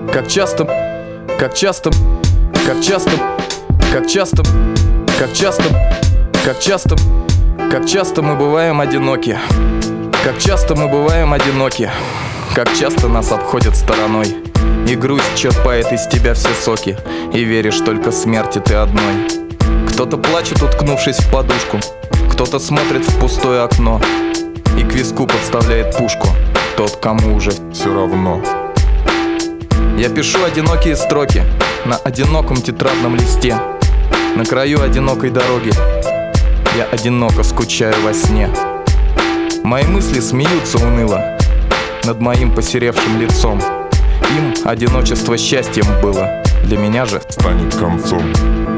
Как часто, как часто, как часто, как часто, как часто, как часто, как часто мы бываем одиноки. Как часто мы бываем одиноки. Как часто нас обходят стороной. И грусть черпает из тебя все соки. И веришь только смерти ты одной. Кто-то плачет, уткнувшись в подушку. Кто-то смотрит в пустое окно и к виску подставляет пушку тот, кому уже все равно. Я пишу одинокие строки на одиноком тетрадном листе. На краю одинокой дороги я одиноко скучаю во сне. Мои мысли смеются уныло над моим посеревшим лицом. Им одиночество счастьем было, для меня же станет концом.